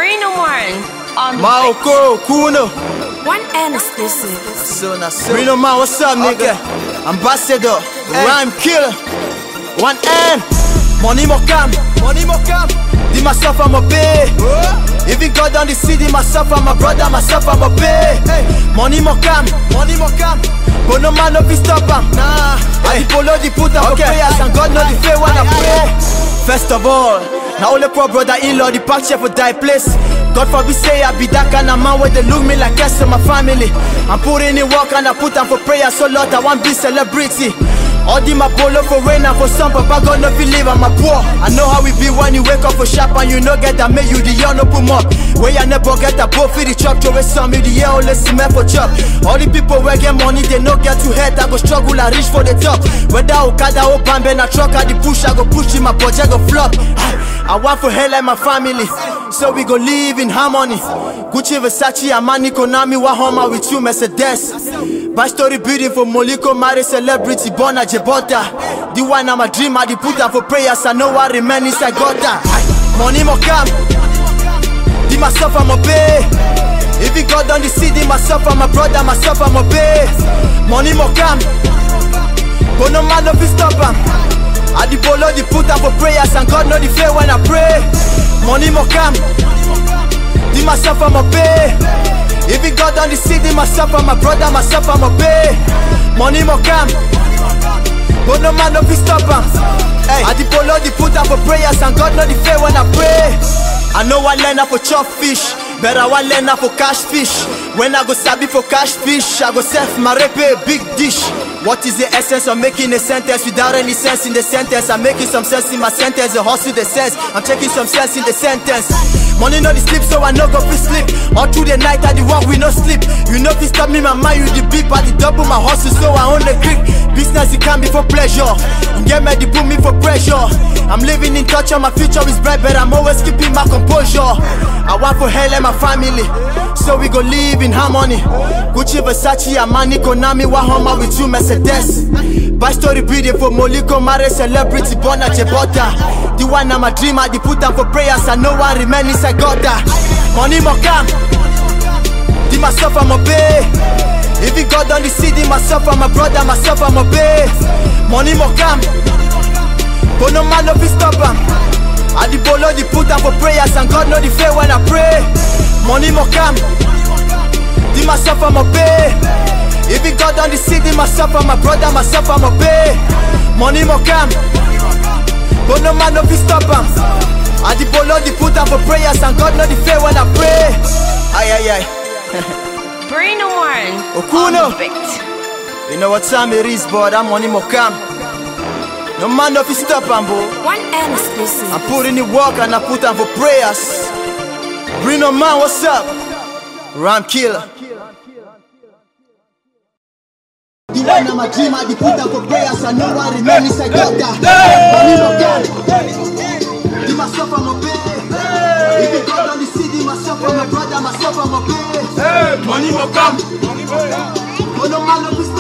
Bruno Man on the Maoko, Kuno. One N exclusive. Bruno Man, what's up, nigga? Ambassador, Rhyme Killer. One N. Money Mokam. Di myself, I'm a pay. Even God on the city, myself, I'm a brother, myself, I'm a pay. Money Mokam. But no man no fi stop am. Nah, I the polo the put up for prayers and God know the fear when I pray. First of all, now only poor brother-in-law the pack chef for die place. God forbid say I be that kind of man where they look me like guests of my family. I'm putting in work and I put them for prayer so Lord I want be celebrity. All the my polo for rain and for sun, Papa God no feel live, I'm a poor. I know how we be when you wake up for shop and you no get that make you the young no put up. Where you never get that both for the chop, throw it some you the year only cement for chop. All the people where get money, they no get to head, I go struggle and reach for the top. Whether Okada or Bambe na truck, I the push, I go push in my project go flop. I want for hell like my family, so we go live in harmony. Gucci, Versace, Armani, Konami, Wahoma with you, Mercedes. My story building for Moliko, marry celebrity, born at Jebota. The one I'm a dream, I the put up for prayers, I know what remains, I got that. Money Mokam, di myself I'm a pay. If you God on the city, myself I'm a brother, myself I'm a pay. Money Mokam, but no man no fi stop am. I the polo the put up for prayers, and God know the fear when I pray. Money Mokam, di myself I'm a pay. If you God on the city, myself I'm a brother, myself I'm a pay. Money Mokam, but no man no fi stop am. I the polo the put up for prayers, and God know the fear when I pray. I know I learn how for chop fish, but I want learn how for cash fish. When I go sabi for cash fish, I go self my rep a big dish. What is the essence of making a sentence without any sense in the sentence? I'm making some sense in my sentence, the hustle the sense. I'm taking some sense in the sentence. Money no the sleep, so I no go fi sleep. All through the night I the walk we no sleep. You know fi stop me, my mind you the beep. I the double my hustle, so I own the grip. Business it can be for pleasure, and get me the put me for pressure. I'm living in touch and my future is bright, but I'm always keeping my composure. I want for hell and my family, so we go live in harmony. Gucci, Versace, Armani, Konami, Wahoma with you, Mercedes. By story building for Moliko, marry celebrity, born at Jebota. The one I'm a dream, I the put them for prayers, and no one remains, I got that. Money Mokam, di myself I'm a pay. If you God on the city, myself I'm a brother, myself I'm a pay. Money Mokam, but no man no fi stop am. I the polo the put them for prayers, and God know the fear when I pray. Money Mokam, di myself I'm a pay. If you God on the city, myself I'm a brother, myself I'm a pay. Money Mokam, but no man no fi stop am. I the polo the put them for prayers, and God know the fear when I pray. Ay. Bruno Man Okuno. on the beat. You know what time it is, boy, that Money Mokam. No man no fi stop am, boy. One N exclusive. I put in the work and I put them for prayers. Bruno Man, what's up? Rhyme Killer. The one I'm a dream, I put them for prayers, I know what remains, I got that. Money Mokam, di myself I'm a pay. If you God on the city, myself I'm a brother, myself I'm a pay. Money Mokam. But no man no fi